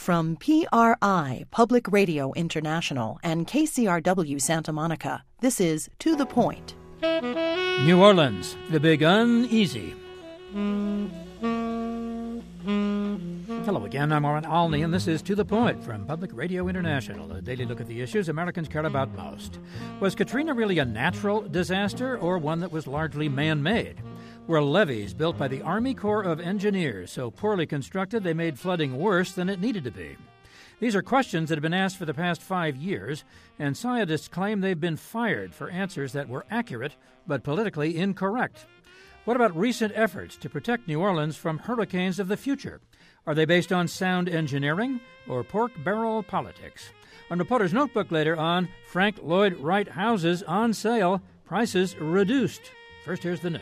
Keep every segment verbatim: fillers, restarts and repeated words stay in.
From P R I, Public Radio International, and K C R W Santa Monica, this is To the Point. New Orleans, the big uneasy. Hello again, I'm Warren Alney, and this is To the Point from Public Radio International, a daily look at the issues Americans care about most. Was Katrina really a natural disaster or one that was largely man-made? Were levees built by the Army Corps of Engineers so poorly constructed they made flooding worse than it needed to be? These are questions that have been asked for the past five years, and scientists claim they've been fired for answers that were accurate but politically incorrect. What about recent efforts to protect New Orleans from hurricanes of the future? Are they based on sound engineering or pork barrel politics? On Reporter's Notebook later on, Frank Lloyd Wright houses on sale, prices reduced. First, here's the news.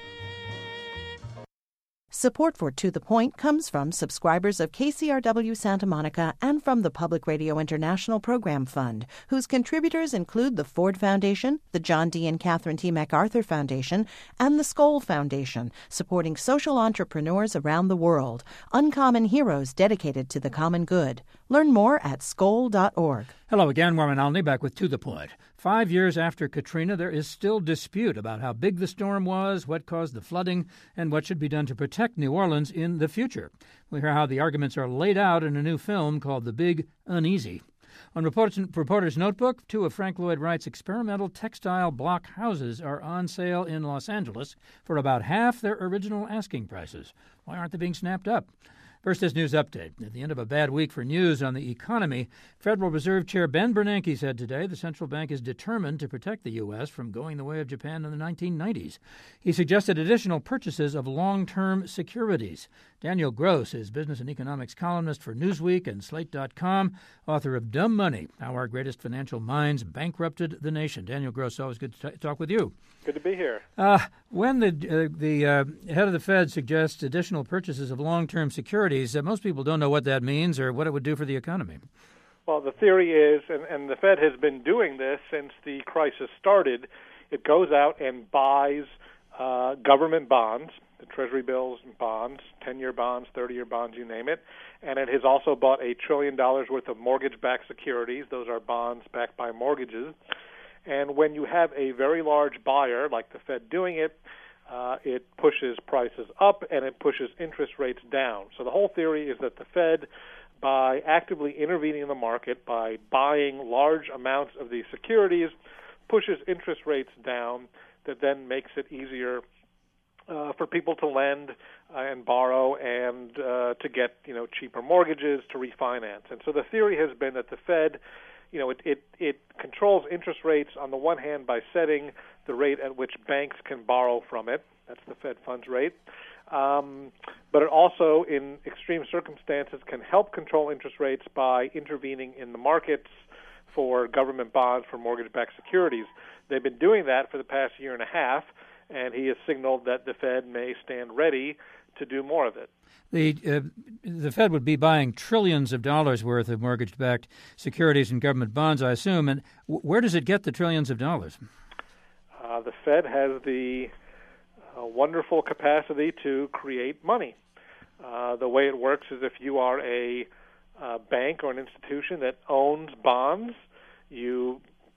Support for To the Point comes from subscribers of K C R W Santa Monica and from the Public Radio International Program Fund, whose contributors include the Ford Foundation, the John D. and Catherine T. MacArthur Foundation, and the Skoll Foundation, supporting social entrepreneurs around the world, uncommon heroes dedicated to the common good. Learn more at skoll dot org. Hello again, Warren Alney, back with To the Point. Five years after Katrina, there is still dispute about how big the storm was, what caused the flooding, and what should be done to protect New Orleans in the future. We'll hear how the arguments are laid out in a new film called The Big Uneasy. On Reporter's Notebook, two of Frank Lloyd Wright's experimental textile block houses are on sale in Los Angeles for about half their original asking prices. Why aren't they being snapped up? First, this news update. At the end of a bad week for news on the economy, Federal Reserve Chair Ben Bernanke said today the central bank is determined to protect the U S from going the way of Japan in the nineteen nineties. He suggested additional purchases of long-term securities. Daniel Gross is business and economics columnist for Newsweek and Slate dot com, author of Dumb Money, How Our Greatest Financial Minds Bankrupted the Nation. Daniel Gross, always good to t- talk with you. Good to be here. Uh, when the uh, the uh, head of the Fed suggests additional purchases of long-term securities, uh, most people don't know what that means or what it would do for the economy. Well, the theory is, and, and the Fed has been doing this since the crisis started, it goes out and buys uh, government bonds, the Treasury bills and bonds, ten-year bonds, thirty-year bonds, you name it, and it has also bought a trillion dollars worth of mortgage-backed securities. Those are bonds backed by mortgages. And when you have a very large buyer, like the Fed doing it, uh, it pushes prices up and it pushes interest rates down. So the whole theory is that the Fed, by actively intervening in the market, by buying large amounts of these securities, pushes interest rates down, that then makes it easier uh, for people to lend uh, and borrow and uh, to get, you know, cheaper mortgages, to refinance. And so the theory has been that the Fed, you know, it, it, it controls interest rates on the one hand by setting the rate at which banks can borrow from it. That's the Fed funds rate. Um, but it also, in extreme circumstances, can help control interest rates by intervening in the markets for government bonds, for mortgage-backed securities. They've been doing that for the past year and a half, and he has signaled that the Fed may stand ready to do more of it. The uh, the Fed would be buying trillions of dollars worth of mortgage-backed securities and government bonds, I assume. And w- where does it get the trillions of dollars? Uh, the Fed has the uh, wonderful capacity to create money. Uh, the way it works is if you are a uh, bank or an institution that owns bonds, you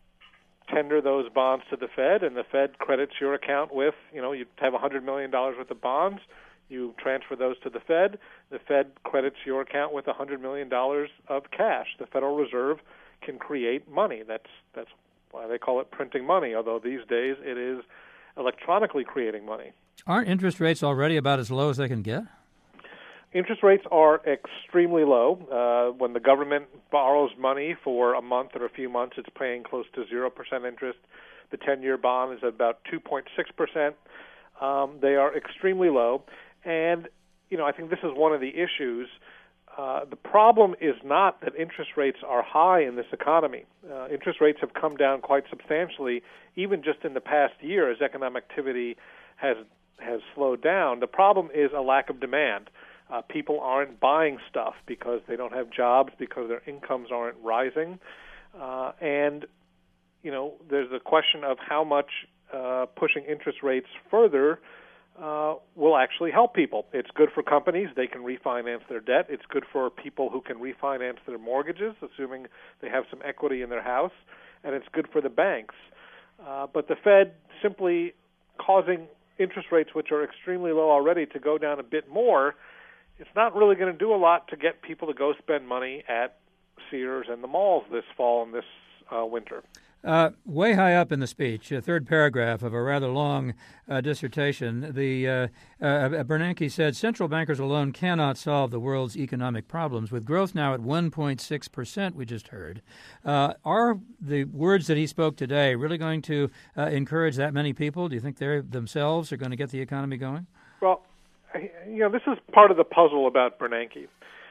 tender those bonds to the Fed, and the Fed credits your account with, you know, you have one hundred million dollars worth of bonds. You transfer those to the Fed. The Fed credits your account with one hundred million dollars of cash. The Federal Reserve can create money. That's that's why they call it printing money, although these days it is electronically creating money. Aren't interest rates already about as low as they can get? Interest rates are extremely low. Uh, when the government borrows money for a month or a few months, it's paying close to zero percent interest. The ten-year bond is at about two point six percent. Um, they are extremely low. And, you know, I think this is one of the issues. Uh, the problem is not that interest rates are high in this economy. Uh, interest rates have come down quite substantially, even just in the past year as economic activity has has slowed down. The problem is a lack of demand. Uh, people aren't buying stuff because they don't have jobs, because their incomes aren't rising. Uh, and, you know, there's a question of how much uh, pushing interest rates further uh, will actually help people. It's good for companies. They can refinance their debt. It's good for people who can refinance their mortgages, assuming they have some equity in their house. And it's good for the banks. Uh, but the Fed simply causing interest rates, which are extremely low already, to go down a bit more, it's not really going to do a lot to get people to go spend money at Sears and the malls this fall and this uh, winter. Uh, way high up in the speech, a third paragraph of a rather long uh, dissertation, the uh, uh, Bernanke said central bankers alone cannot solve the world's economic problems. With growth now at one point six percent, we just heard. Uh, are the words that he spoke today really going to uh, encourage that many people? Do you think they themselves are going to get the economy going? Well, you know, this is part of the puzzle about Bernanke.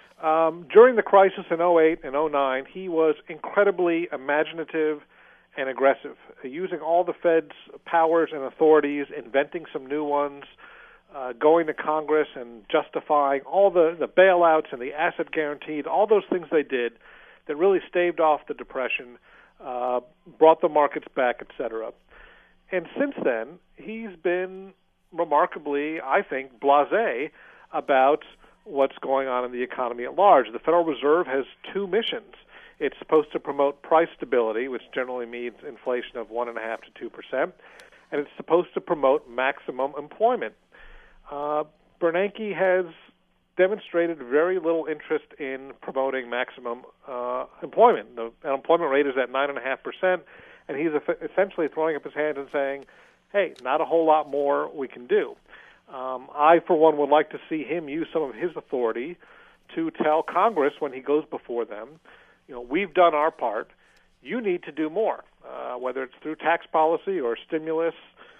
Um, during the crisis in oh eight and oh nine, he was incredibly imaginative and aggressive, using all the Fed's powers and authorities, inventing some new ones, uh, going to Congress and justifying all the, the bailouts and the asset guaranteed, all those things they did that really staved off the Depression, uh, brought the markets back, et cetera. And since then, he's been remarkably, I think, blasé about what's going on in the economy at large. The Federal Reserve has two missions. It's supposed to promote price stability, which generally means inflation of one point five to two percent, and it's supposed to promote maximum employment. Uh, Bernanke has demonstrated very little interest in promoting maximum uh, employment. The unemployment rate is at nine point five percent, and he's essentially throwing up his hands and saying, hey, not a whole lot more we can do. Um, I, for one, would like to see him use some of his authority to tell Congress when he goes before them, you know, we've done our part. You need to do more, uh, whether it's through tax policy or stimulus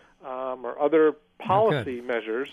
um, or other policy okay. measures.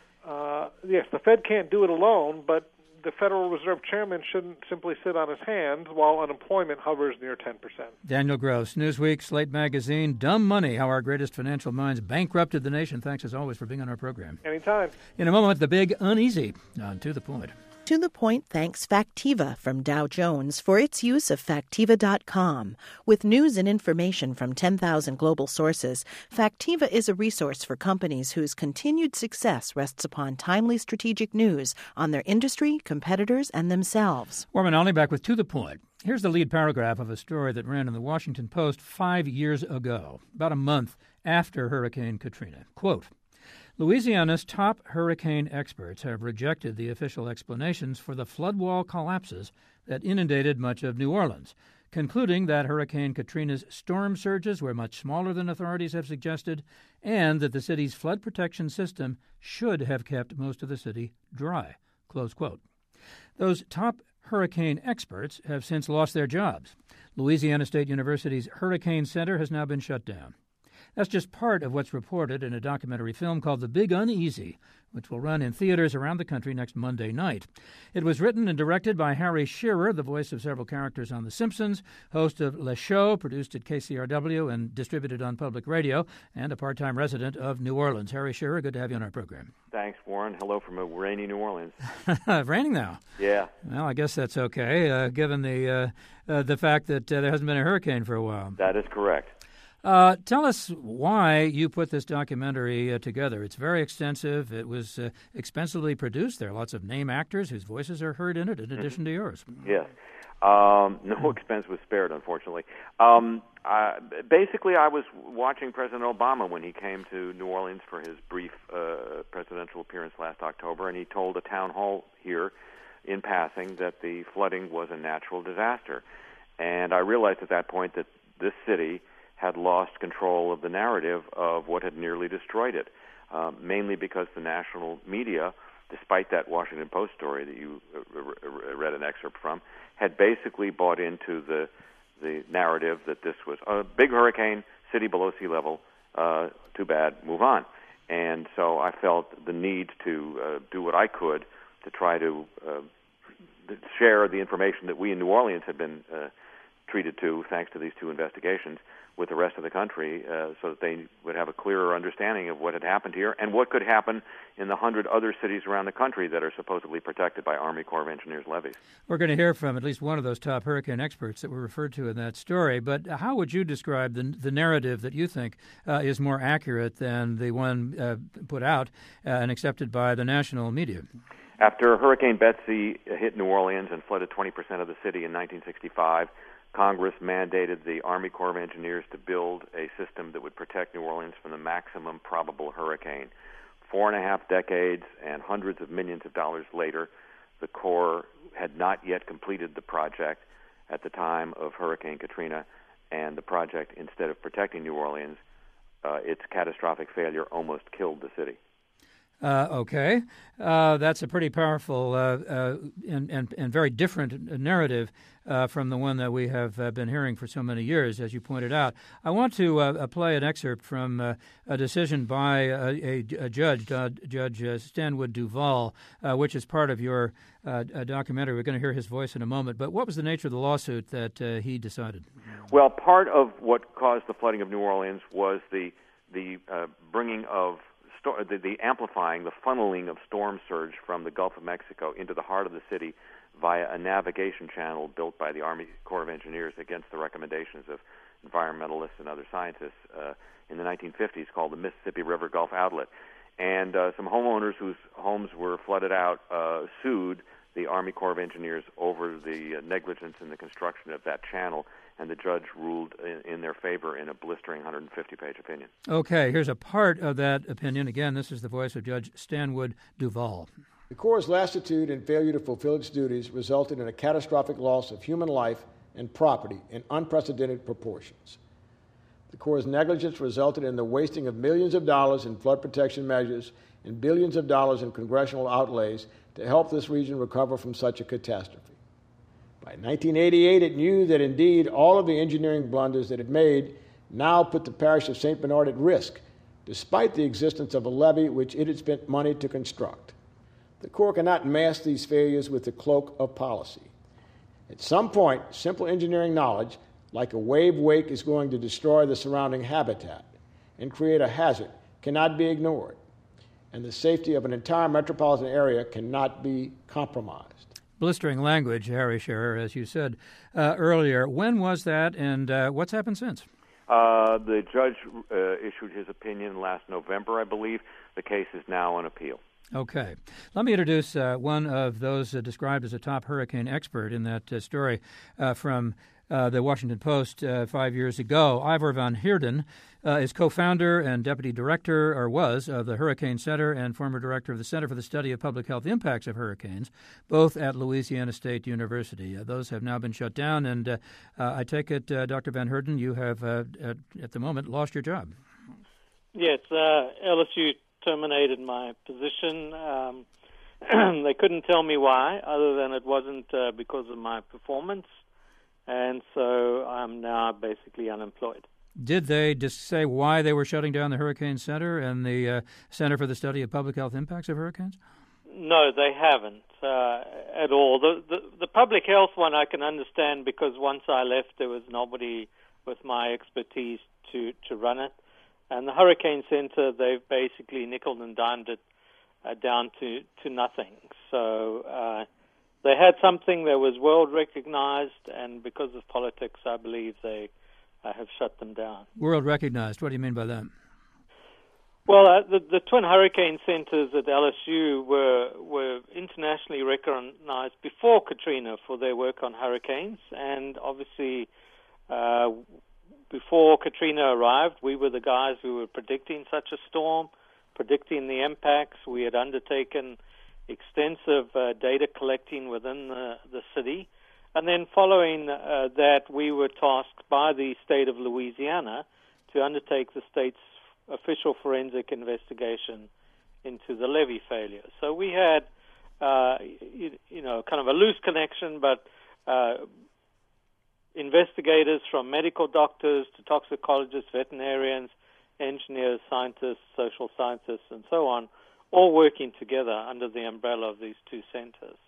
Uh, yes, the Fed can't do it alone, but the Federal Reserve Chairman shouldn't simply sit on his hands while unemployment hovers near ten percent. Daniel Gross, Newsweek, Slate Magazine, Dumb Money, How Our Greatest Financial Minds Bankrupted the Nation. Thanks, as always, for being on our program. Anytime. In a moment, the big uneasy on To the Point. To the Point thanks Factiva from Dow Jones for its use of Factiva dot com. With news and information from ten thousand global sources, Factiva is a resource for companies whose continued success rests upon timely strategic news on their industry, competitors, and themselves. Warren Olney back with To the Point. Here's the lead paragraph of a story that ran in the Washington Post five years ago, about a month after Hurricane Katrina. Quote, Louisiana's top hurricane experts have rejected the official explanations for the flood wall collapses that inundated much of New Orleans, concluding that Hurricane Katrina's storm surges were much smaller than authorities have suggested and that the city's flood protection system should have kept most of the city dry. Close quote. Those top hurricane experts have since lost their jobs. Louisiana State University's Hurricane Center has now been shut down. That's just part of what's reported in a documentary film called The Big Uneasy, which will run in theaters around the country next Monday night. It was written and directed by Harry Shearer, the voice of several characters on The Simpsons, host of Le Show, produced at K C R W and distributed on public radio, and a part-time resident of New Orleans. Harry Shearer, good to have you on our program. Thanks, Warren. Hello from a rainy New Orleans. Raining now? Yeah. Well, I guess that's okay, uh, given the, uh, uh, the fact that uh, there hasn't been a hurricane for a while. That is correct. Uh, tell us why you put this documentary uh, together. It's very extensive. It was uh, expensively produced. There are lots of name actors whose voices are heard in it, in addition mm-hmm. to yours. Yes. Um, no expense was spared, unfortunately. Um, uh, basically, I was watching President Obama when he came to New Orleans for his brief uh, presidential appearance last October, and he told a town hall here in passing that the flooding was a natural disaster. And I realized at that point that this city had lost control of the narrative of what had nearly destroyed it, uh, mainly because the national media, despite that Washington Post story that you uh, read an excerpt from, had basically bought into the the narrative that this was a big hurricane, city below sea level, uh, too bad, move on. And so I felt the need to uh, do what I could to try to uh, share the information that we in New Orleans had been uh, treated to, thanks to these two investigations, with the rest of the country, uh, so that they would have a clearer understanding of what had happened here and what could happen in the hundred other cities around the country that are supposedly protected by Army Corps of Engineers levees. We're going to hear from at least one of those top hurricane experts that were referred to in that story, but how would you describe the, the narrative that you think uh, is more accurate than the one uh, put out uh, and accepted by the national media? After Hurricane Betsy hit New Orleans and flooded twenty percent of the city in nineteen sixty-five, Congress mandated the Army Corps of Engineers to build a system that would protect New Orleans from the maximum probable hurricane. Four and a half decades and hundreds of millions of dollars later, the Corps had not yet completed the project at the time of Hurricane Katrina, and the project, instead of protecting New Orleans, uh, its catastrophic failure almost killed the city. Uh, okay. Uh, that's a pretty powerful uh, uh, and, and, and very different narrative uh, from the one that we have uh, been hearing for so many years, as you pointed out. I want to uh, play an excerpt from uh, a decision by a, a, a judge, uh, Judge uh, Stanwood Duval, uh, which is part of your uh, documentary. We're going to hear his voice in a moment. But what was the nature of the lawsuit that uh, he decided? Well, part of what caused the flooding of New Orleans was the, the uh, bringing of The, the amplifying, the funneling of storm surge from the Gulf of Mexico into the heart of the city via a navigation channel built by the Army Corps of Engineers against the recommendations of environmentalists and other scientists uh, in the nineteen fifties, called the Mississippi River Gulf Outlet. And uh, some homeowners whose homes were flooded out uh, sued the Army Corps of Engineers over the uh, negligence in the construction of that channel, and the judge ruled in, in their favor in a blistering one hundred fifty page opinion. Okay, here's a part of that opinion. Again, this is the voice of Judge Stanwood Duval. The Corps' lassitude and failure to fulfill its duties resulted in a catastrophic loss of human life and property in unprecedented proportions. The Corps' negligence resulted in the wasting of millions of dollars in flood protection measures and billions of dollars in congressional outlays to help this region recover from such a catastrophe. By nineteen eighty-eight, it knew that indeed all of the engineering blunders that it made now put the parish of Saint Bernard at risk, despite the existence of a levee which it had spent money to construct. The Corps cannot mask these failures with the cloak of policy. At some point, simple engineering knowledge, like a wave wake is going to destroy the surrounding habitat and create a hazard, cannot be ignored, and the safety of an entire metropolitan area cannot be compromised. Blistering language, Harry Scherer, as you said uh, earlier. When was that, and uh, what's happened since? Uh, the judge uh, issued his opinion last November, I believe. The case is now on appeal. Okay. Let me introduce uh, one of those uh, described as a top hurricane expert in that uh, story uh, from uh, the Washington Post uh, five years ago. Ivor Van Heerden uh, is co-founder and deputy director, or was, of the Hurricane Center and former director of the Center for the Study of Public Health Impacts of Hurricanes, both at Louisiana State University. Uh, those have now been shut down, and uh, uh, I take it, uh, Doctor Van Heerden, you have, uh, at, at the moment, lost your job. Yes, uh, L S U terminated my position. Um, they couldn't tell me why, other than it wasn't uh, because of my performance, and so I'm now basically unemployed. Did they just say why they were shutting down the Hurricane Center and the uh, Center for the Study of Public Health Impacts of Hurricanes? No, they haven't uh, at all. The, the the public health one I can understand, because once I left, there was nobody with my expertise to, to run it. And the Hurricane Center, they've basically nickel and dimed it uh, down to, to nothing. So uh, they had something that was world recognized, and because of politics, I believe they uh, have shut them down. World recognized. What do you mean by that? Well, uh, the, the twin hurricane centers at L S U were were internationally recognized before Katrina for their work on hurricanes, and obviously uh, before Katrina arrived, we were the guys who were predicting such a storm, predicting the impacts. We had undertaken extensive uh, data collecting within the, the city, and then following uh, that, we were tasked by the state of Louisiana to undertake the state's official forensic investigation into the levee failure. So we had, uh, you, you know, kind of a loose connection, but uh, investigators from medical doctors to toxicologists, veterinarians, engineers, scientists, social scientists, and so on, all working together under the umbrella of these two centers.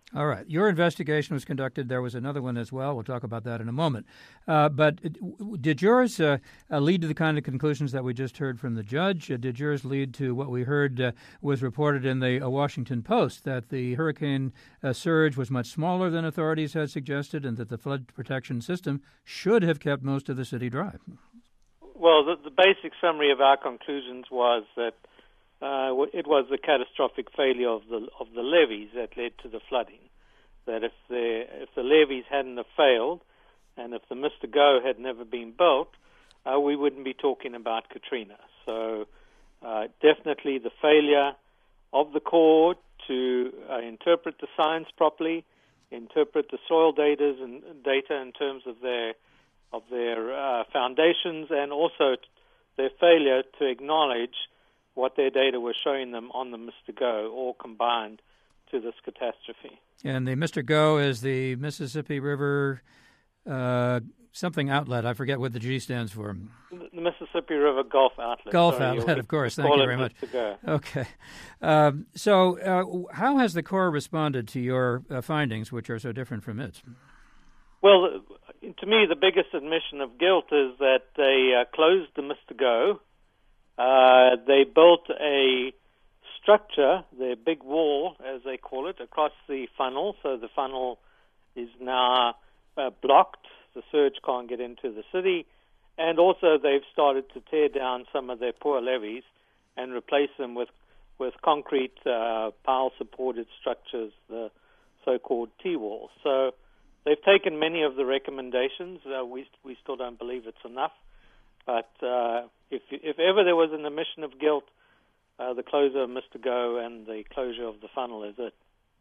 All right. Your investigation was conducted. There was another one as well. We'll talk about that in a moment. Uh, but did yours uh, uh, lead to the kind of conclusions that we just heard from the judge? Uh, did yours lead to what we heard uh, was reported in the uh, Washington Post, that the hurricane uh, surge was much smaller than authorities had suggested and that the flood protection system should have kept most of the city dry? Well, the, the basic summary of our conclusions was that Uh, it was the catastrophic failure of the of the levees that led to the flooding. That if the if the levees hadn't have failed, and if the Mister Go had never been built, uh, we wouldn't be talking about Katrina. So uh, definitely the failure of the Corps to uh, interpret the science properly, interpret the soil data and data in terms of their of their uh, foundations, and also their failure to acknowledge what their data was showing them on the Mister Go, all combined to this catastrophe. And the Mister Go is the Mississippi River uh, something outlet. I forget what the G stands for. The Mississippi River Gulf Outlet. Gulf Sorry, Outlet, of course. Thank call you it very much. Mister Go. Okay. Um, so uh, how has the Corps responded to your uh, findings, which are so different from its? Well, to me, the biggest admission of guilt is that they uh, closed the Mister Go. Uh, they built a structure, their big wall, as they call it, across the funnel. So the funnel is now uh, blocked. The surge can't get into the city. And also they've started to tear down some of their poor levees and replace them with, with concrete uh, pile-supported structures, the so-called T-walls. So they've taken many of the recommendations. Uh, we, we still don't believe it's enough. But uh, if if ever there was an admission of guilt, uh, the closure of Mister Go and the closure of the funnel is it.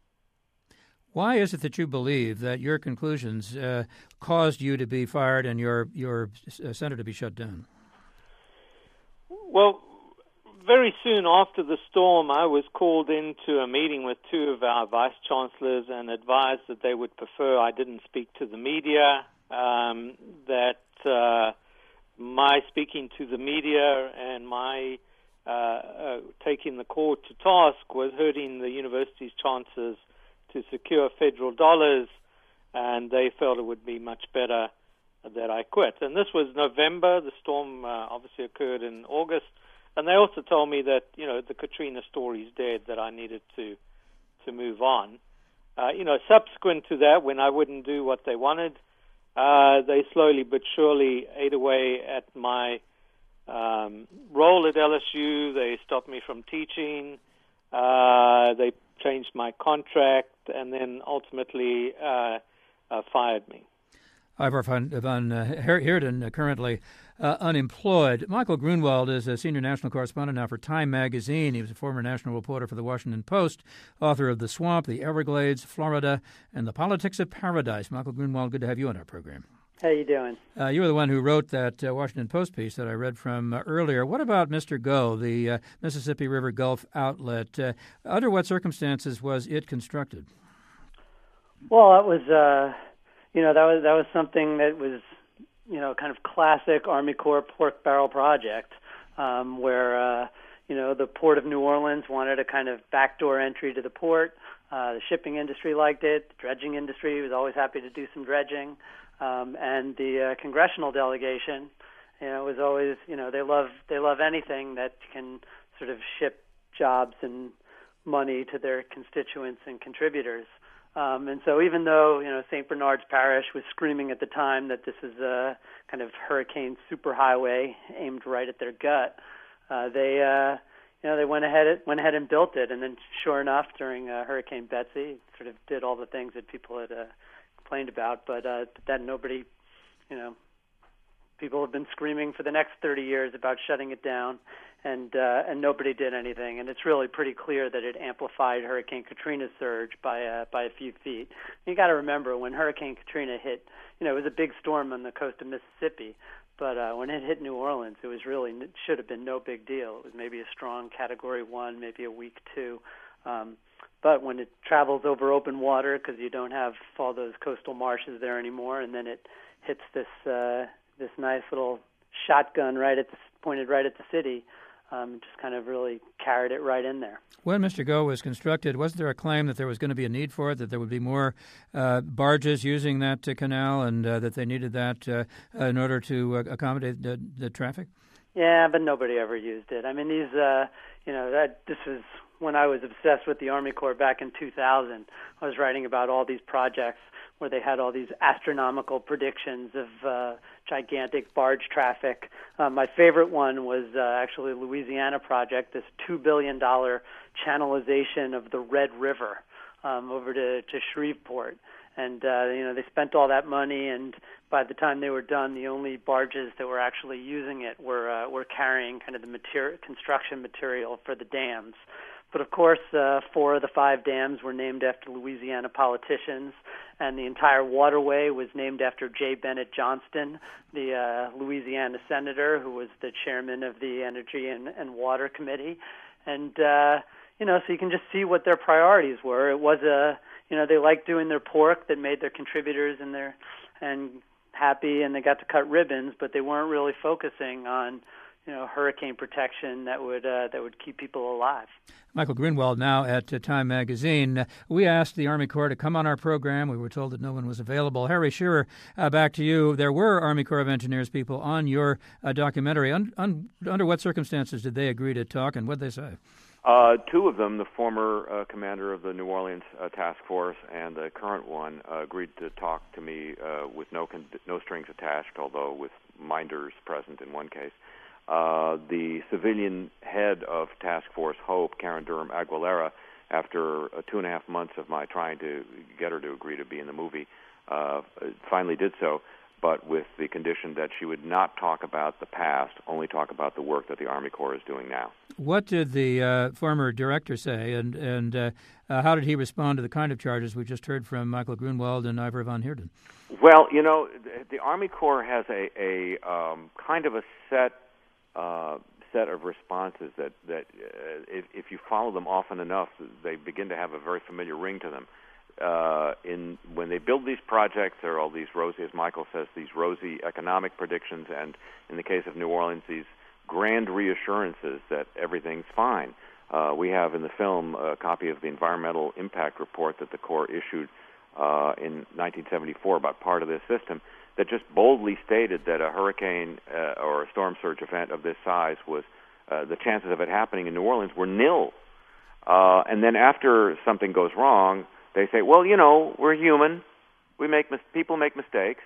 Why is it that you believe that your conclusions uh, caused you to be fired and your your uh, center to be shut down? Well, very soon after the storm, I was called into a meeting with two of our vice chancellors and advised that they would prefer I didn't speak to the media, um, that uh, my speaking to the media and my uh, uh, taking the Corps to task was hurting the university's chances to secure federal dollars, and they felt it would be much better that I quit. And this was November. The storm uh, obviously occurred in August. And they also told me that, you know, the Katrina story's dead, that I needed to to move on. Uh, you know, subsequent to that, when I wouldn't do what they wanted, uh, they slowly but surely ate away at my um, role at L S U. They stopped me from teaching. Uh, they changed my contract, and then ultimately uh, uh, fired me. Ivor van, van uh, Heerden, uh, currently uh, unemployed. Michael Grunwald is a senior national correspondent now for Time magazine. He was a former national reporter for the Washington Post, author of The Swamp, The Everglades, Florida, and The Politics of Paradise. Michael Grunwald, good to have you on our program. How you doing? Uh, you were the one who wrote that uh, Washington Post piece that I read from uh, earlier. What about Mister Go, the uh, Mississippi River Gulf outlet? Uh, under what circumstances was it constructed? Well, it was... Uh... You know, that was that was something that was, you know, kind of classic Army Corps pork barrel project, um, where, uh, you know, the Port of New Orleans wanted a kind of backdoor entry to the port. Uh, the shipping industry liked it. The dredging industry was always happy to do some dredging. Um, and the uh, congressional delegation, you know, was always, you know, they love they love anything that can sort of ship jobs and money to their constituents and contributors. Um, and so even though, you know, Saint Bernard's Parish was screaming at the time that this is a kind of hurricane superhighway aimed right at their gut, uh, they, uh, you know, they went ahead went ahead and built it. And then sure enough, during uh, Hurricane Betsy, it sort of did all the things that people had uh, complained about, but uh, that nobody, you know, people have been screaming for the next thirty years about shutting it down, and uh, and nobody did anything. And it's really pretty clear that it amplified Hurricane Katrina's surge by uh, by a few feet. You got to remember, when Hurricane Katrina hit, you know, it was a big storm on the coast of Mississippi, but uh, when it hit New Orleans, it was really, it should have been no big deal. It was maybe a strong Category One, maybe a weak two. Um, but when it travels over open water, because you don't have all those coastal marshes there anymore, and then it hits this uh, this nice little shotgun right at the, pointed right at the city, um, just kind of really carried it right in there. When Mister Go was constructed, wasn't there a claim that there was going to be a need for it, that there would be more uh, barges using that uh, canal, and uh, that they needed that uh, in order to uh, accommodate the, the traffic? Yeah, but nobody ever used it. I mean, these, uh, you know, that this was when I was obsessed with the Army Corps back in two thousand. I was writing about all these projects where they had all these astronomical predictions of uh, gigantic barge traffic. Uh, my favorite one was uh, actually the Louisiana project, this two billion dollars channelization of the Red River um, over to, to Shreveport. And, uh, you know, they spent all that money, and by the time they were done, the only barges that were actually using it were uh, were carrying kind of the material, construction material for the dams. But, of course, uh, four of the five dams were named after Louisiana politicians, and the entire waterway was named after J. Bennett Johnston, the uh, Louisiana senator who was the chairman of the Energy and, and Water Committee. And, uh, you know, so you can just see what their priorities were. It was a, you know, they liked doing their pork that made their contributors and their and happy, and they got to cut ribbons, but they weren't really focusing on, you know, hurricane protection that would uh, that would keep people alive. Michael Grunwald now at uh, Time Magazine. Uh, we asked the Army Corps to come on our program. We were told that no one was available. Harry Shearer, uh, back to you. There were Army Corps of Engineers people on your uh, documentary. Un- un- under what circumstances did they agree to talk, and what did they say? Uh, two of them, the former uh, commander of the New Orleans uh, task force and the current one, uh, agreed to talk to me uh, with no con- no strings attached, although with minders present in one case. Uh, the civilian head of Task Force Hope, Karen Durham Aguilera, after uh, two and a half months of my trying to get her to agree to be in the movie, uh, finally did so, but with the condition that she would not talk about the past, only talk about the work that the Army Corps is doing now. What did the uh, former director say, and, and uh, uh, how did he respond to the kind of charges we just heard from Michael Grunwald and Ivor van Heerden? Well, you know, the Army Corps has a, a um, kind of a set Uh, set of responses that, that uh, if, if you follow them often enough, they begin to have a very familiar ring to them. Uh, in when they build these projects, there are all these rosy, as Michael says, these rosy economic predictions, and in the case of New Orleans, these grand reassurances that everything's fine. Uh, we have in the film a copy of the environmental impact report that the Corps issued uh, in nineteen seventy-four about part of this system, that just boldly stated that a hurricane uh, or a storm surge event of this size was, uh, the chances of it happening in New Orleans were nil. Uh, and then after something goes wrong, they say, well, you know, we're human. We make mis- people make mistakes.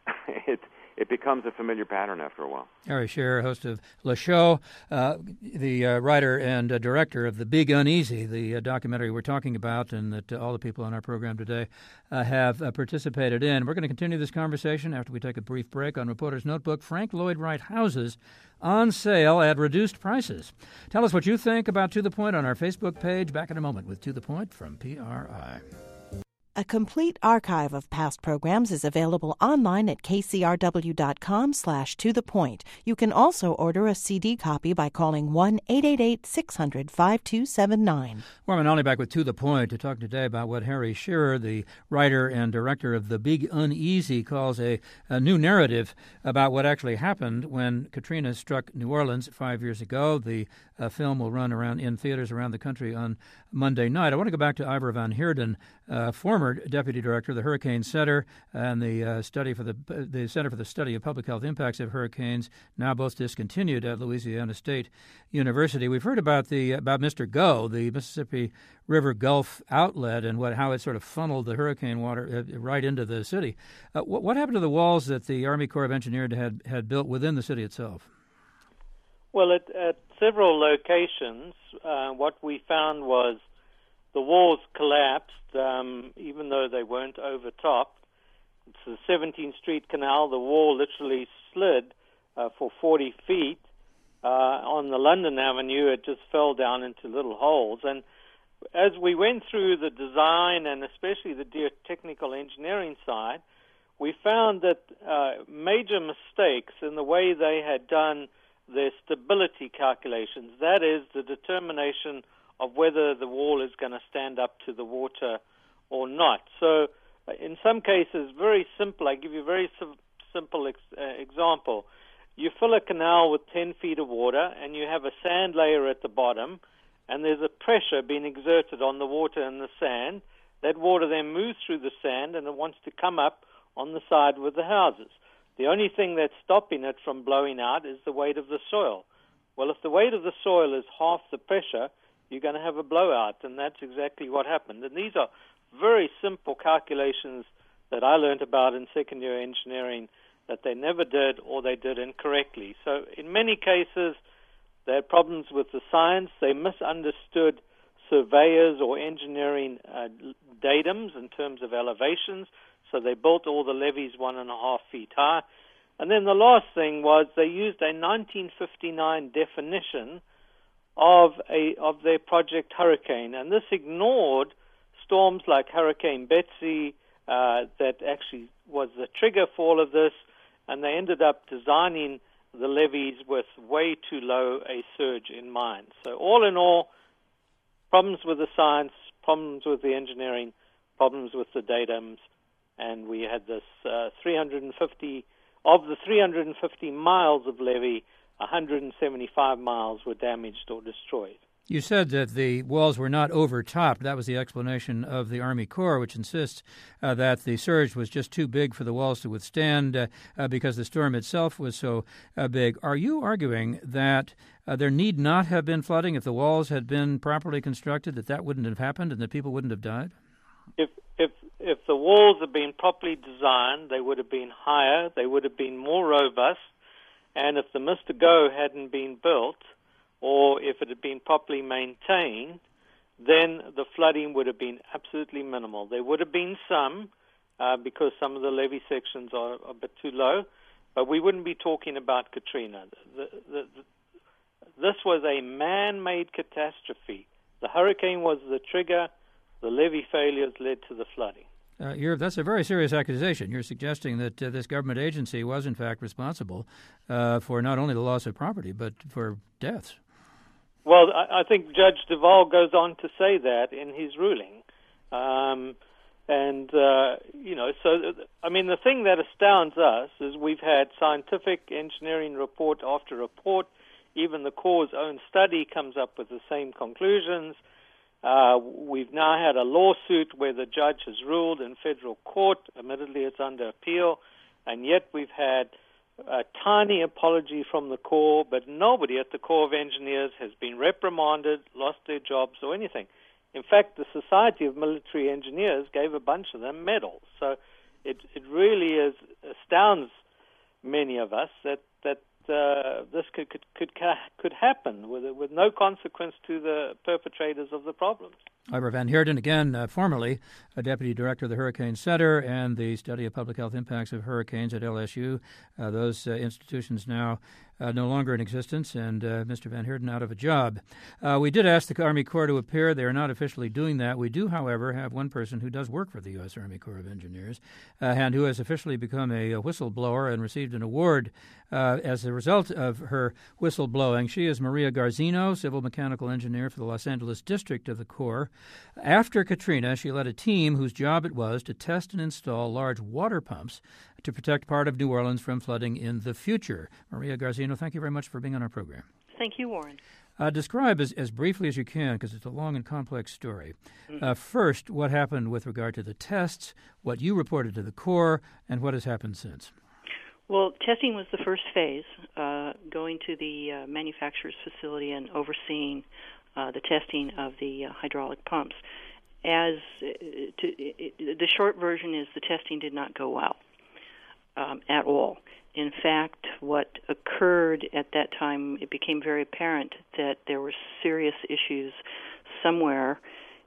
it it becomes a familiar pattern after a while. Harry Shearer, host of Le Show, uh, the uh, writer and uh, director of The Big Uneasy, the uh, documentary we're talking about and that uh, all the people on our program today uh, have uh, participated in. We're going to continue this conversation after we take a brief break on Reporter's Notebook. Frank Lloyd Wright houses on sale at reduced prices. Tell us what you think about To The Point on our Facebook page. Back in a moment with To The Point from P R I. A complete archive of past programs is available online at kcrw.com slash to the point. You can also order a C D copy by calling one eight eight eight, six hundred, five two seven nine. Warren Olney back with To The Point to talk today about what Harry Shearer, the writer and director of The Big Uneasy, calls a, a new narrative about what actually happened when Katrina struck New Orleans five years ago. The uh, film will run around in theaters around the country on Monday night. I want to go back to Ivor van Heerden, uh, former deputy director of the Hurricane Center and the uh, study for the the Center for the Study of Public Health Impacts of Hurricanes, now both discontinued at Louisiana State University. We've heard about the about Mister Go, the Mississippi River Gulf outlet, and what how it sort of funneled the hurricane water uh, right into the city. Uh, what, what happened to the walls that the Army Corps of Engineers had had built within the city itself? Well, at, at several locations, uh, what we found was the walls collapsed, um, even though they weren't overtopped. It's the seventeenth Street Canal. The wall literally slid uh, for forty feet. Uh, on the London Avenue, it just fell down into little holes. And as we went through the design and especially the geotechnical engineering side, we found that uh, major mistakes in the way they had done their stability calculations, that is, the determination of whether the wall is going to stand up to the water or not. So uh, in some cases, very simple. I give you a very sim- simple ex- uh, example. you fill a canal with ten feet of water, and you have a sand layer at the bottom, and there's a pressure being exerted on the water and the sand. That water then moves through the sand, and it wants to come up on the side with the houses. The only thing that's stopping it from blowing out is the weight of the soil. Well, if the weight of the soil is half the pressure, you're going to have a blowout, and that's exactly what happened. And these are very simple calculations that I learned about in second-year engineering that they never did or they did incorrectly. So in many cases, they had problems with the science. They misunderstood surveyors or engineering uh, datums in terms of elevations, so they built all the levees one and a half feet high. And then the last thing was they used a nineteen fifty-nine definition of a of their Project Hurricane, and this ignored storms like Hurricane Betsy uh, that actually was the trigger for all of this, and they ended up designing the levees with way too low a surge in mind. So all in all, problems with the science, problems with the engineering, problems with the datums, and we had this uh, three hundred fifty, of the three hundred fifty miles of levee, one hundred seventy-five miles were damaged or destroyed. You said that the walls were not overtopped. That was the explanation of the Army Corps, which insists uh, that the surge was just too big for the walls to withstand uh, uh, because the storm itself was so uh, big. Are you arguing that uh, there need not have been flooding if the walls had been properly constructed, that that wouldn't have happened and that people wouldn't have died? If if if the walls had been properly designed, they would have been higher, they would have been more robust, and if the Mister Go hadn't been built, or if it had been properly maintained, then the flooding would have been absolutely minimal. There would have been some, uh, because some of the levee sections are a bit too low, but we wouldn't be talking about Katrina. The, the, the, this was a man-made catastrophe. The hurricane was the trigger. The levee failures led to the flooding. Uh, you're, that's a very serious accusation. You're suggesting that uh, this government agency was, in fact, responsible uh, for not only the loss of property, but for deaths. Well, I, I think Judge Duvall goes on to say that in his ruling. Um, and, uh, you know, so, I mean, the thing that astounds us is we've had scientific engineering report after report. Even the Corps' own study comes up with the same conclusions. Uh, we've now had a lawsuit where the judge has ruled in federal court. Admittedly, it's under appeal. And yet we've had a tiny apology from the Corps, but nobody at the Corps of Engineers has been reprimanded, lost their jobs, or anything. In fact, the Society of Military Engineers gave a bunch of them medals. So it it really is astounds many of us that that uh, this could could could could happen with with no consequence to the perpetrators of the problems. Ira Van Heerden, again, uh, formerly a Deputy Director of the Hurricane Center and the Study of Public Health Impacts of Hurricanes at L S U. Uh, those uh, institutions now uh, no longer in existence, and uh, Mister Van Heerden out of a job. Uh, we did ask the Army Corps to appear. They are not officially doing that. We do, however, have one person who does work for the U S. Army Corps of Engineers uh, and who has officially become a, a whistleblower and received an award uh, as a result of her whistleblowing. She is Maria Garzino, Civil Mechanical Engineer for the Los Angeles District of the Corps. After Katrina, she led a team whose job it was to test and install large water pumps to protect part of New Orleans from flooding in the future. Maria Garzino, thank you very much for being on our program. Thank you, Warren. Uh, describe as, as briefly as you can, because it's a long and complex story. Mm-hmm. Uh, first, what happened with regard to the tests, what you reported to the Corps, and what has happened since. Well, testing was the first phase, uh, going to the uh, manufacturer's facility and overseeing uh, the testing of the uh, hydraulic pumps. As uh, to, it, the short version is the testing did not go well um, at all. In fact, what occurred at that time, it became very apparent that there were serious issues somewhere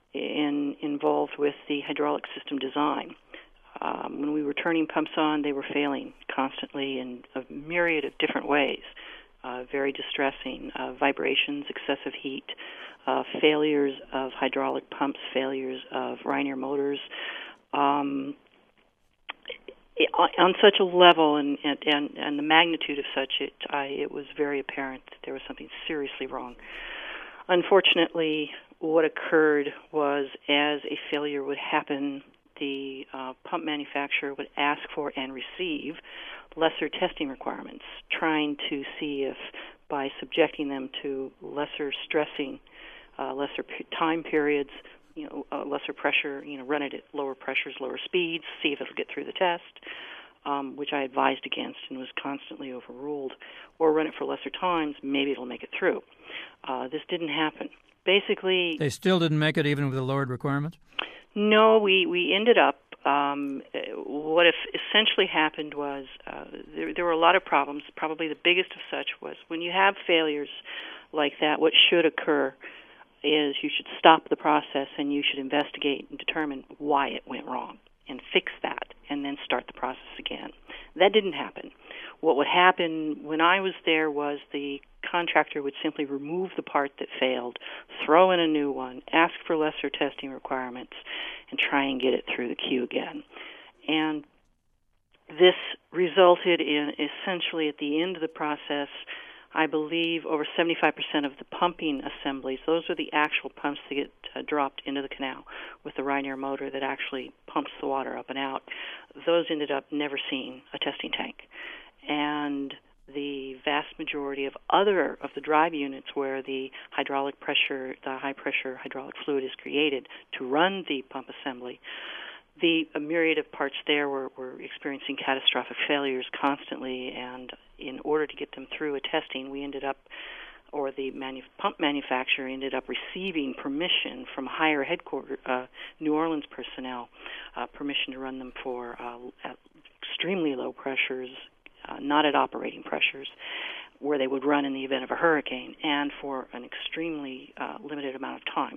in, involved with the hydraulic system design. Um, when we were turning pumps on, they were failing constantly in a myriad of different ways. Uh, very distressing. Uh, vibrations, excessive heat, uh, failures of hydraulic pumps, failures of Ryanair motors. Um, it, on such a level and, and, and the magnitude of such, it, I, it was very apparent that there was something seriously wrong. Unfortunately, what occurred was, as a failure would happen, the uh, pump manufacturer would ask for and receive lesser testing requirements, trying to see if by subjecting them to lesser stressing, uh, lesser p- time periods, you know, uh, lesser pressure, you know, run it at lower pressures, lower speeds, see if it'll get through the test, um, which I advised against and was constantly overruled, or run it for lesser times, maybe it'll make it through. Uh, this didn't happen. Basically... They still didn't make it even with the lowered requirements? No, we, we ended up, um, what if essentially happened was uh, there, there were a lot of problems. Probably the biggest of such was when you have failures like that, what should occur is you should stop the process and you should investigate and determine why it went wrong and fix that and then start the process again. That didn't happen. What would happen when I was there was the contractor would simply remove the part that failed, throw in a new one, ask for lesser testing requirements, and try and get it through the queue again. And this resulted in essentially at the end of the process, I believe over seventy-five percent of the pumping assemblies, those are the actual pumps that get uh, dropped into the canal with the Ryanair motor that actually pumps the water up and out, those ended up never seeing a testing tank. And the vast majority of other of the drive units where the hydraulic pressure, the high-pressure hydraulic fluid is created to run the pump assembly, the a myriad of parts there were, were experiencing catastrophic failures constantly, and in order to get them through a testing, we ended up, or the manu- pump manufacturer ended up receiving permission from higher headquarters, uh, New Orleans personnel, uh, permission to run them for uh, at extremely low pressures, uh, not at operating pressures, where they would run in the event of a hurricane, and for an extremely uh, limited amount of time.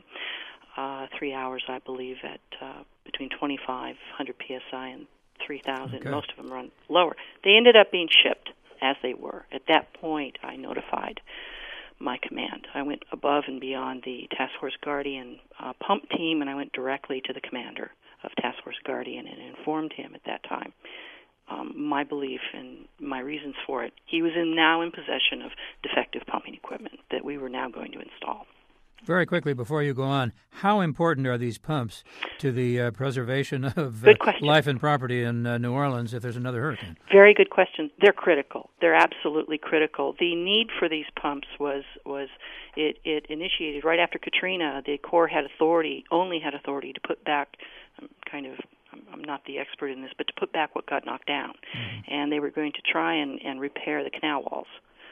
Uh, three hours, I believe, at uh, between twenty-five hundred P S I and three thousand. Okay. Most of them run lower. They ended up being shipped as they were. At that point, I notified my command. I went above and beyond the Task Force Guardian uh, pump team, and I went directly to the commander of Task Force Guardian and informed him at that time um, my belief and my reasons for it. He was in, now in possession of defective pumping equipment that we were now going to install. Very quickly, before you go on, how important are these pumps to the uh, preservation of uh, life and property in uh, New Orleans if there's another hurricane? Very good question. They're critical. They're absolutely critical. The need for these pumps was was it, it initiated right after Katrina. The Corps had authority, only had authority to put back, um, kind of, I'm not the expert in this, but to put back what got knocked down. Mm-hmm. And they were going to try and, and repair the canal walls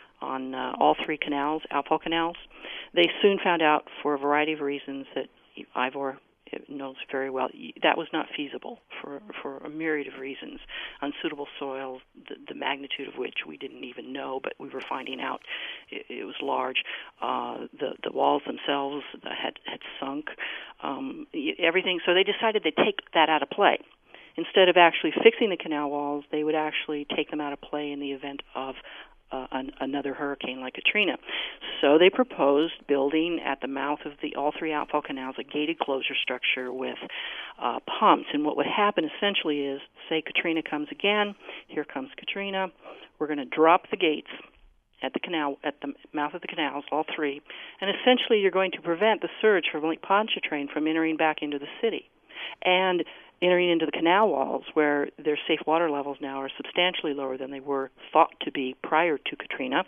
on uh, all three canals, outfall canals. They soon found out, for a variety of reasons that Ivor knows very well, that was not feasible for for a myriad of reasons. Unsuitable soil, the, the magnitude of which we didn't even know, but we were finding out it, it was large. Uh, the the walls themselves had had sunk. Um, everything. So they decided they'd take that out of play. Instead of actually fixing the canal walls, they would actually take them out of play in the event of Uh, an, another hurricane like Katrina. So they proposed building at the mouth of the all three outfall canals a gated closure structure with uh, pumps. And what would happen essentially is, say Katrina comes again, here comes Katrina, we're going to drop the gates at the canal, at the mouth of the canals, all three, and essentially you're going to prevent the surge from Lake Pontchartrain from entering back into the city. And entering into the canal walls, where their safe water levels now are substantially lower than they were thought to be prior to Katrina,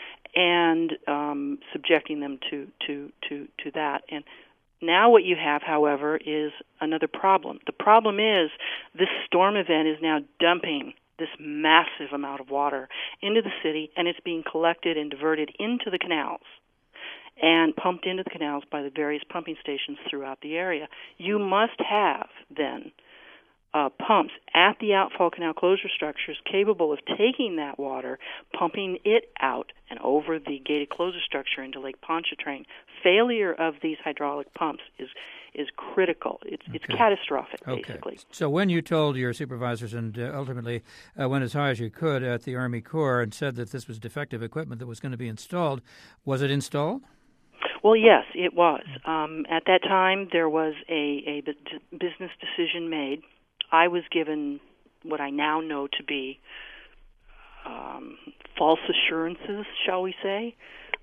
and um, subjecting them to, to, to, to that. And now what you have, however, is another problem. The problem is this storm event is now dumping this massive amount of water into the city, and it's being collected and diverted into the canals and pumped into the canals by the various pumping stations throughout the area. You must have, then, uh, pumps at the outfall canal closure structures capable of taking that water, pumping it out and over the gated closure structure into Lake Pontchartrain. Failure of these hydraulic pumps is is critical. It's okay. It's catastrophic, okay. basically. So when you told your supervisors and uh, ultimately uh, went as high as you could at the Army Corps and said that this was defective equipment that was going to be installed, was it installed? Well, yes, it was. Um, at that time, there was a, a business decision made. I was given what I now know to be um, false assurances, shall we say,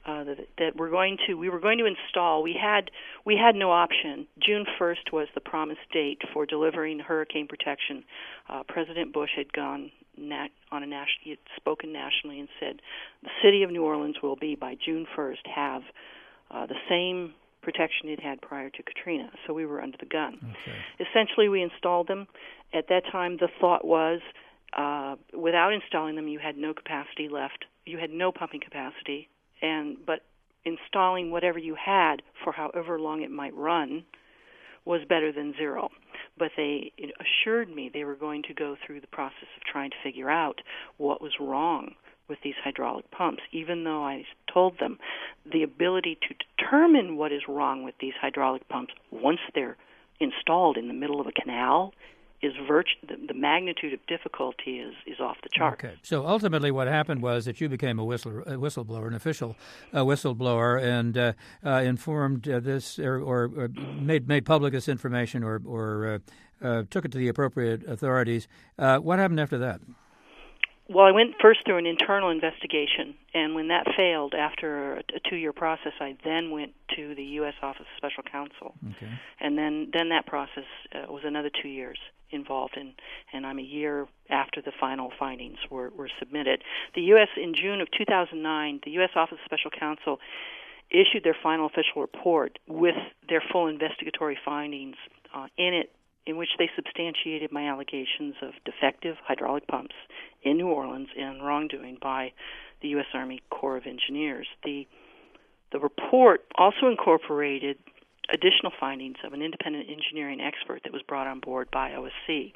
uh, that, that we're going to we were going to install. We had we had no option. June first was the promised date for delivering hurricane protection. Uh, President Bush had gone nat- on a national, he had spoken nationally and said the city of New Orleans will be by June first have uh, the same protection it had prior to Katrina. So we were under the gun. Okay. Essentially, we installed them. At that time, the thought was, uh, without installing them, you had no capacity left. You had no pumping capacity, and but installing whatever you had for however long it might run was better than zero. But they assured me they were going to go through the process of trying to figure out what was wrong with these hydraulic pumps, even though I told them the ability to determine what is wrong with these hydraulic pumps once they're installed in the middle of a canal is virt- the, the magnitude of difficulty is, is off the chart. Okay. So ultimately what happened was that you became a, whistler, a whistleblower, an official uh, whistleblower, and uh, uh, informed uh, this or, or, or made made public this information or, or uh, uh, took it to the appropriate authorities. Uh, what happened after that? Well, I went first through an internal investigation, and when that failed after a, a two-year process, I then went to the U S Office of Special Counsel. Okay. And then, then that process uh, was another two years involved, in, and I'm a year after the final findings were, were submitted. The U S, in June of two thousand nine, the U S Office of Special Counsel issued their final official report with their full investigatory findings uh, in it, in which they substantiated my allegations of defective hydraulic pumps in New Orleans and wrongdoing by the U S Army Corps of Engineers. The the report also incorporated additional findings of an independent engineering expert that was brought on board by O S C,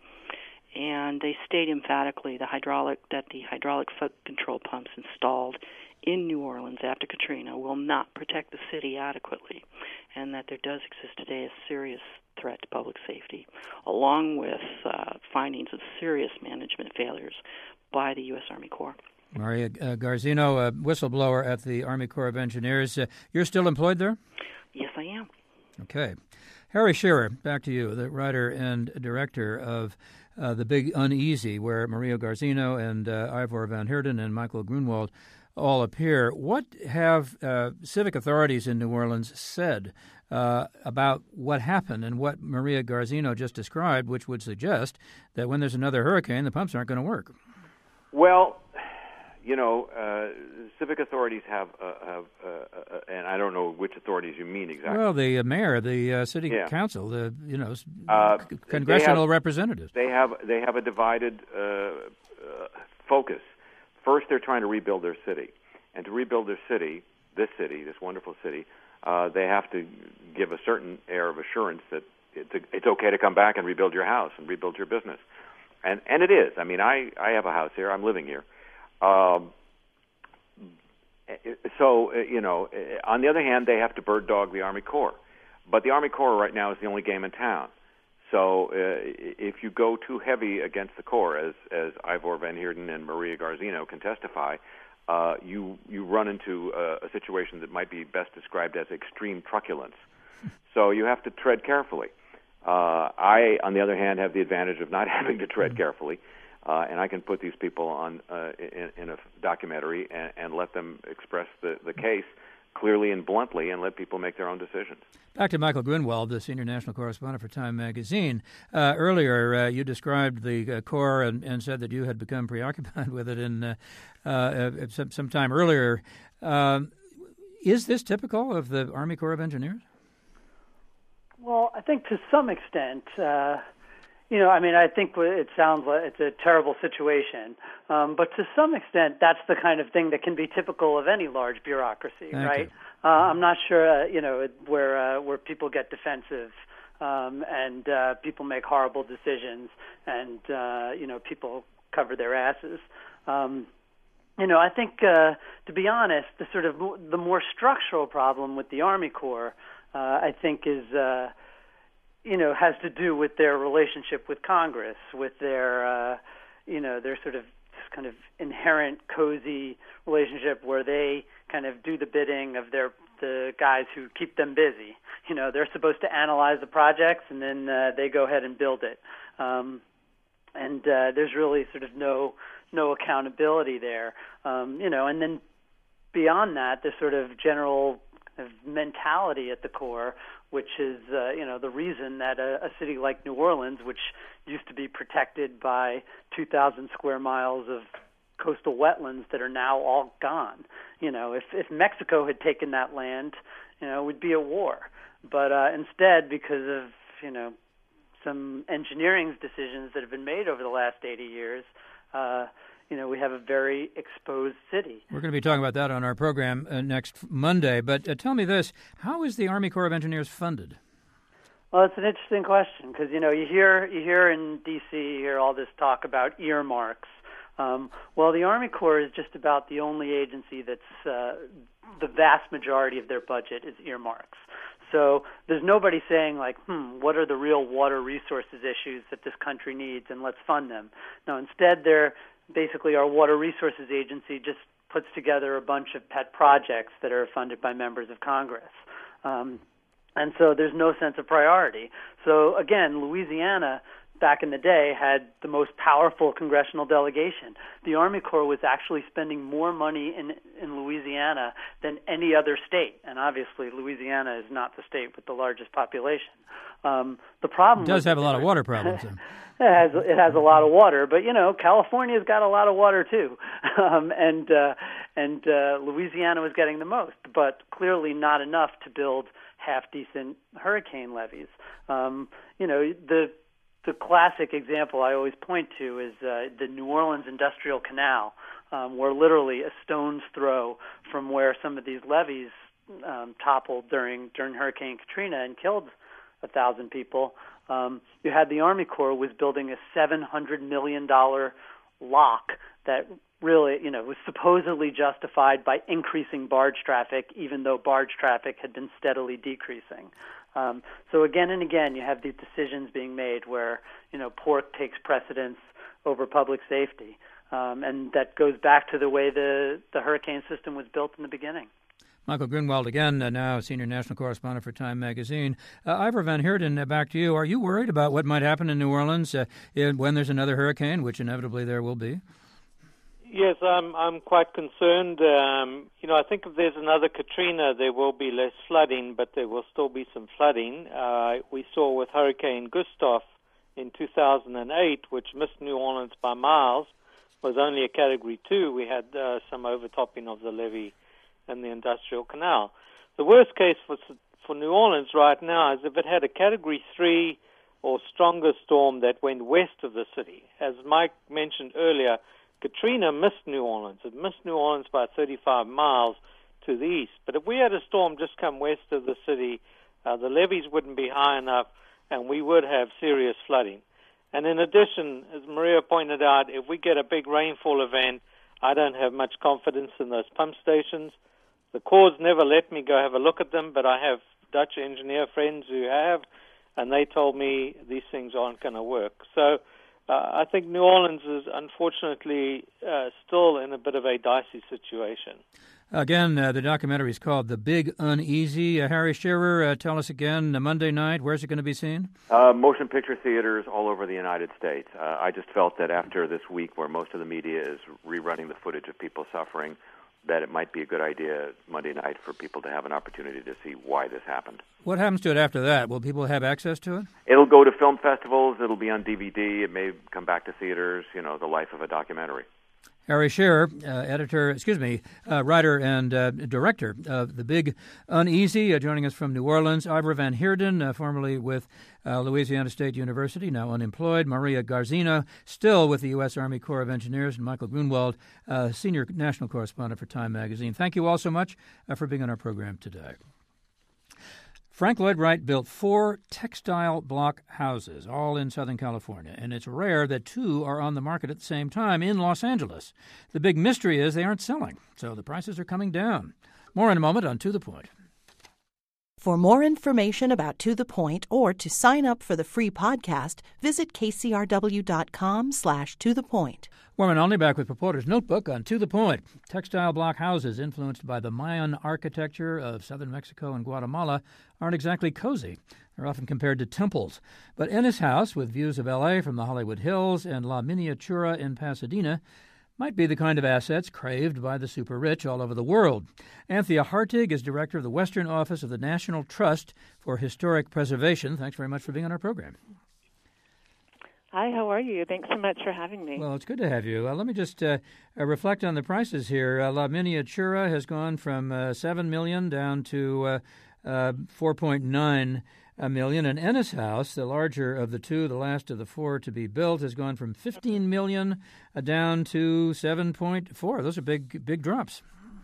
and they state emphatically the hydraulic that the hydraulic flood control pumps installed in New Orleans after Katrina will not protect the city adequately, and that there does exist today a serious threat to public safety, along with uh, findings of serious management failures by the U S Army Corps. Maria uh, Garzino, a whistleblower at the Army Corps of Engineers. Uh, you're still employed there? Yes, I am. Okay. Harry Shearer, back to you, the writer and director of uh, The Big Uneasy, where Maria Garzino and uh, Ivor Van Heerden and Michael Grunwald all appear. What have uh, civic authorities in New Orleans said uh, about what happened and what Maria Garzino just described, which would suggest that when there's another hurricane, the pumps aren't going to work? Well, you know, uh, civic authorities have, uh, have uh, uh, and I don't know which authorities you mean exactly. Well, the uh, mayor, the uh, city yeah. council, the you know, uh, c- congressional have, representatives. They have they have a divided uh, uh, focus. First, they're trying to rebuild their city, and to rebuild their city, this city, this wonderful city, uh, they have to give a certain air of assurance that it's, a, it's okay to come back and rebuild your house and rebuild your business, and and it is. I mean, I I have a house here. I'm living here. Um, so, uh, you know, on the other hand, they have to bird dog the Army Corps. But the Army Corps right now is the only game in town. So uh, if you go too heavy against the Corps, as, as Ivor Van Heerden and Maria Garzino can testify, uh, you, you run into a, a situation that might be best described as extreme truculence. So you have to tread carefully. Uh, I, on the other hand, have the advantage of not having to tread carefully. Uh, and I can put these people on uh, in, in a documentary and, and let them express the, the case clearly and bluntly and let people make their own decisions. Back to Michael Grunwald, the senior national correspondent for Time magazine. Uh, earlier, uh, you described the uh, Corps and, and said that you had become preoccupied with it in uh, uh, some, some time earlier. Um, is this typical of the Army Corps of Engineers? Well, I think to some extent. Uh You know, I mean, I think it sounds like it's a terrible situation, um, but to some extent, that's the kind of thing that can be typical of any large bureaucracy, Thank right? Uh, I'm not sure, uh, you know, where uh, where people get defensive um, and uh, people make horrible decisions, and uh, you know, people cover their asses. Um, you know, I think, uh, to be honest, the sort of the more structural problem with the Army Corps, uh, I think, is. Uh, you know, has to do with their relationship with Congress, with their, uh, you know, their sort of kind of inherent cozy relationship where they kind of do the bidding of their the guys who keep them busy. You know, they're supposed to analyze the projects and then uh, they go ahead and build it. Um, and uh, there's really sort of no no accountability there. Um, you know, and then beyond that, the sort of general kind of mentality at the Corps, which is, uh, you know, the reason that a, a city like New Orleans, which used to be protected by two thousand square miles of coastal wetlands that are now all gone. You know, if, if Mexico had taken that land, you know, it would be a war. But uh, instead, because of, you know, some engineering decisions that have been made over the last eighty years, uh, you know, we have a very exposed city. We're going to be talking about that on our program uh, next Monday. But uh, tell me this, how is the Army Corps of Engineers funded? Well, it's an interesting question because, you know, you hear you hear in D C, you hear all this talk about earmarks. Um, well, the Army Corps is just about the only agency that's uh, the vast majority of their budget is earmarks. So there's nobody saying, like, hmm, what are the real water resources issues that this country needs, and let's fund them. No, instead, they're basically our Water Resources Agency just puts together a bunch of pet projects that are funded by members of Congress. Um, and so there's no sense of priority. So, again, Louisiana, back in the day, had the most powerful congressional delegation. The Army Corps was actually spending more money in, in Louisiana than any other state. And obviously, Louisiana is not the state with the largest population. Um, the problem it does have a lot of water problems. it has it has a lot of water, but you know, California's got a lot of water too, um, and uh, and uh, Louisiana was getting the most, but clearly not enough to build half decent hurricane levees. Um, you know, the The classic example I always point to is uh, the New Orleans Industrial Canal, um, where literally a stone's throw from where some of these levees um, toppled during during Hurricane Katrina and killed a thousand people. Um, you had the Army Corps was building a seven hundred million dollars lock that really, you know, was supposedly justified by increasing barge traffic, even though barge traffic had been steadily decreasing. Um, so again and again, you have these decisions being made where, you know, pork takes precedence over public safety. Um, and that goes back to the way the, the hurricane system was built in the beginning. Michael Grunwald, again, uh, now senior national correspondent for Time magazine. Uh, Ivor Van Heerden, uh, back to you. Are you worried about what might happen in New Orleans uh, in, when there's another hurricane, which inevitably there will be? Yes, I'm I'm quite concerned. Um, you know, I think if there's another Katrina, there will be less flooding, but there will still be some flooding. Uh, we saw with Hurricane Gustav in two thousand eight, which missed New Orleans by miles, was only a Category two. We had uh, some overtopping of the levee in the Industrial Canal. The worst case for for New Orleans right now is if it had a Category three or stronger storm that went west of the city. As Mike mentioned earlier, Katrina missed New Orleans. It missed New Orleans by thirty-five miles to the east. But if we had a storm just come west of the city, uh, the levees wouldn't be high enough, and we would have serious flooding. And in addition, as Maria pointed out, if we get a big rainfall event, I don't have much confidence in those pump stations. The Corps never let me go have a look at them, but I have Dutch engineer friends who have, and they told me these things aren't going to work. So Uh, I think New Orleans is unfortunately uh, still in a bit of a dicey situation. Again, uh, the documentary is called The Big Uneasy. Uh, Harry Shearer, uh, tell us again, uh, Monday night, where's it going to be seen? Uh, motion picture theaters all over the United States. Uh, I just felt that after this week where most of the media is rerunning the footage of people suffering, that it might be a good idea Monday night for people to have an opportunity to see why this happened. What happens to it after that? Will people have access to it? It'll go to film festivals. It'll be on D V D. It may come back to theaters, you know, the life of a documentary. Harry Shearer, uh, editor, excuse me, uh, writer and uh, director of The Big Uneasy, uh, joining us from New Orleans. Ivor Van Heerden, uh, formerly with uh, Louisiana State University, now unemployed. Maria Garzina, still with the U S. Army Corps of Engineers. And Michael Grunwald, uh, senior national correspondent for Time magazine. Thank you all so much uh, for being on our program today. Frank Lloyd Wright built four textile block houses, all in Southern California, and it's rare that two are on the market at the same time in Los Angeles. The big mystery is they aren't selling, so the prices are coming down. More in a moment on To The Point. For more information about To The Point or to sign up for the free podcast, visit kcrw.com slash to the point. Warren Olney back with Reporter's Notebook on To The Point. Textile block houses influenced by the Mayan architecture of southern Mexico and Guatemala aren't exactly cozy. They're often compared to temples. But Ennis House, with views of L A from the Hollywood Hills and La Miniatura in Pasadena, might be the kind of assets craved by the super-rich all over the world. Anthea Hartig is director of the Western Office of the National Trust for Historic Preservation. Thanks very much for being on our program. Hi, how are you? Thanks so much for having me. Well, it's good to have you. Uh, let me just uh, uh, reflect on the prices here. Uh, La Miniatura has gone from uh, seven million dollars down to uh, uh, four point nine million dollars. And Ennis House, the larger of the two, the last of the four to be built, has gone from fifteen million dollars uh, down to seven point four. Those are big, big drops.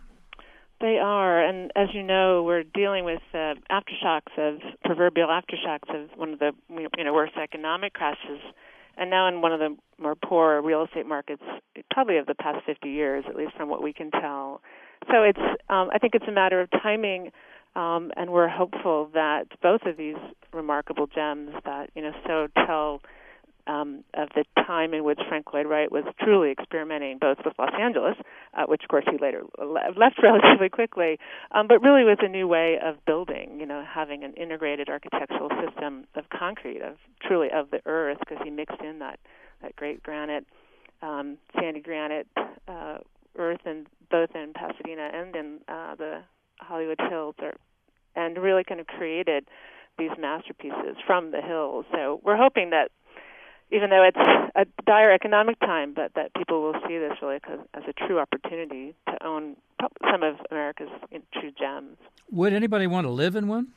They are, and as you know, we're dealing with uh, aftershocks of proverbial aftershocks of one of the you know worst economic crashes. And now in one of the more poor real estate markets, probably of the past fifty years, at least from what we can tell. So it's, um, I think it's a matter of timing, um, and we're hopeful that both of these remarkable gems that, you know, so tell um, of the time in which Frank Lloyd Wright was truly experimenting both with Los Angeles, uh, which of course he later left relatively quickly, um, but really with a new way of building, you know, having an integrated architectural system of concrete, of truly of the earth, because he mixed in that, that great granite, um, sandy granite uh, earth, in both in Pasadena and in uh, the Hollywood Hills, or, and really kind of created these masterpieces from the hills. So we're hoping that even though it's a dire economic time, but that people will see this really as a true opportunity to own some of America's true gems. Would anybody want to live in one?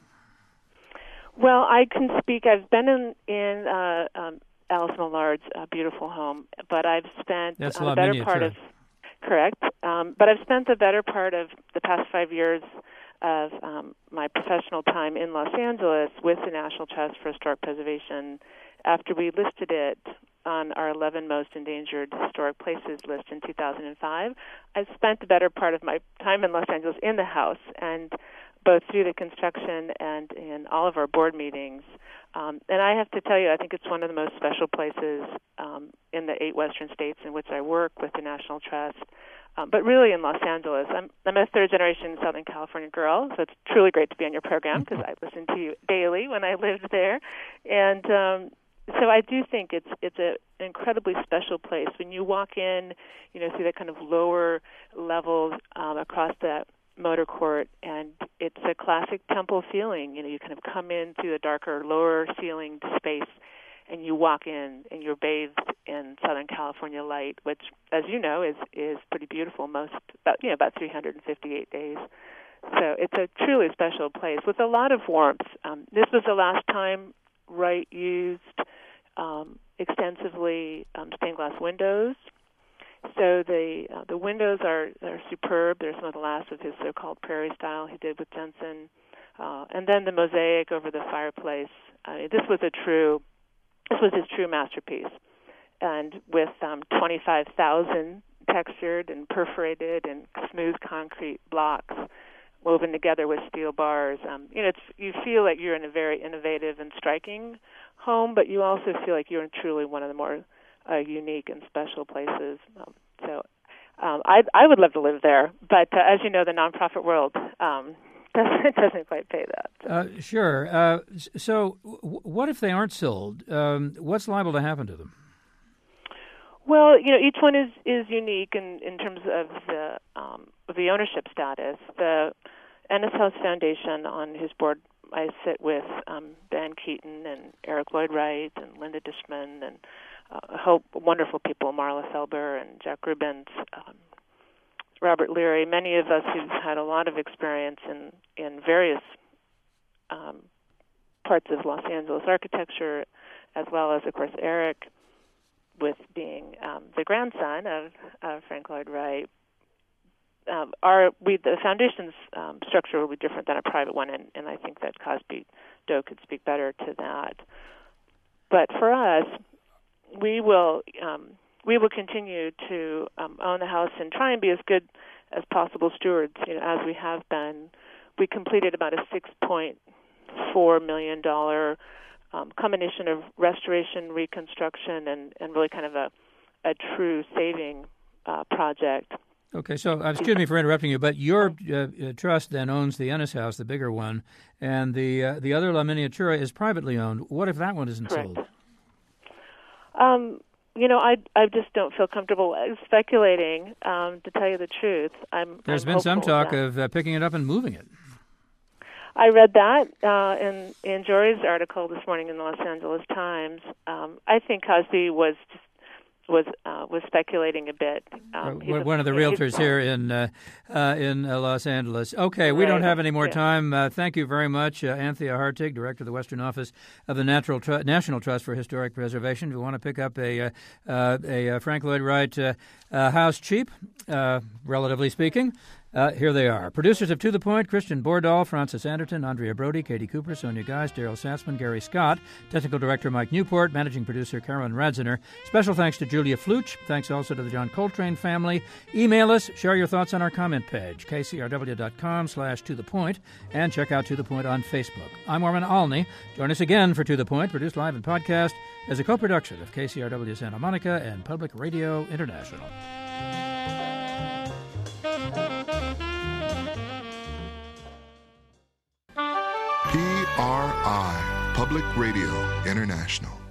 Well, I can speak. I've been in, in uh, um, Alice Millard's uh, beautiful home, but I've spent That's uh, La the better Miniatura. part of correct. Um, but I've spent the better part of the past five years of um, my professional time in Los Angeles with the National Trust for Historic Preservation. After we listed it on our eleven most endangered historic places list in two thousand five, I spent the better part of my time in Los Angeles in the house, and both through the construction and in all of our board meetings. Um, and I have to tell you, I think it's one of the most special places um, in the eight western states in which I work with the National Trust. Um, but really in Los Angeles. I'm, I'm a third-generation Southern California girl, so it's truly great to be on your program because I listened to you daily when I lived there. And um, so I do think it's it's a, an incredibly special place. When you walk in, you know, through that kind of lower levels um, across that motor court, and it's a classic temple feeling. You know, you kind of come in through the darker, lower-ceilinged space, and you walk in, and you're bathed in Southern California light, which, as you know, is is pretty beautiful. Most about you know about three hundred fifty-eight days. So it's a truly special place with a lot of warmth. Um, this was the last time Wright used um, extensively um, stained glass windows. So the uh, the windows are are superb. They're some of the last of his so-called prairie style he did with Jensen, uh, and then the mosaic over the fireplace. I mean, this was a true. This was his true masterpiece, and with um, twenty-five thousand textured and perforated and smooth concrete blocks woven together with steel bars. Um, you know, it's, you feel like you're in a very innovative and striking home, but you also feel like you're in truly one of the more uh, unique and special places. Um, so um, I, I would love to live there, but uh, as you know, the nonprofit world um, doesn't, doesn't quite pay that. So. Uh, sure. Uh, so w- what if they aren't sold? Um, what's liable to happen to them? Well, you know, each one is, is unique in, in terms of the um, of the ownership status. The Ennis House Foundation, on whose board I sit with um, Ben Keaton and Eric Lloyd Wright and Linda Dishman and uh, a whole wonderful people, Marla Felber and Jack Rubens, um, Robert Leary, many of us who've had a lot of experience in, in various um, parts of Los Angeles architecture, as well as, of course, Eric, with being um, the grandson of, of Frank Lloyd Wright. Um, our we the foundation's um, structure will be different than a private one, and, and I think that Cosby Doe could speak better to that. But for us, we will um, we will continue to um, own the house and try and be as good as possible stewards, you know, as we have been. We completed about a six point four million dollar um, combination of restoration, reconstruction, and, and really kind of a a true saving uh, project. Okay, so uh, excuse me for interrupting you, but your uh, uh, trust then owns the Ennis House, the bigger one, and the uh, the other La Miniatura is privately owned. What if that one isn't Correct. sold? Um, you know, I I just don't feel comfortable speculating. Um, to tell you the truth, I'm. There's I'm been some talk that. of uh, picking it up and moving it. I read that uh, in in Jory's article this morning in the Los Angeles Times. Um, I think Cosby was just, was uh, was speculating a bit. Um, uh, one a, of the realtors here in uh, uh, in uh, Los Angeles. Okay, we right. don't have any more yeah. time. Uh, thank you very much, uh, Anthea Hartig, Director of the Western Office of the Natural Tr- National Trust for Historic Preservation. If you want to pick up a uh, uh, a uh, Frank Lloyd Wright uh, uh, house cheap, uh, relatively speaking. Uh, here they are. Producers of To The Point, Christian Bordahl, Francis Anderton, Andrea Brody, Katie Cooper, Sonia Geis, Daryl Satzman, Gary Scott, Technical Director Mike Newport, Managing Producer Carolyn Radziner. Special thanks to Julia Fluch. Thanks also to the John Coltrane family. Email us. Share your thoughts on our comment page, k c r w dot com slash to the point, and check out To The Point on Facebook. I'm Orman Alney. Join us again for To The Point, produced live and podcast as a co-production of K C R W Santa Monica and Public Radio International. P R I, Public Radio International.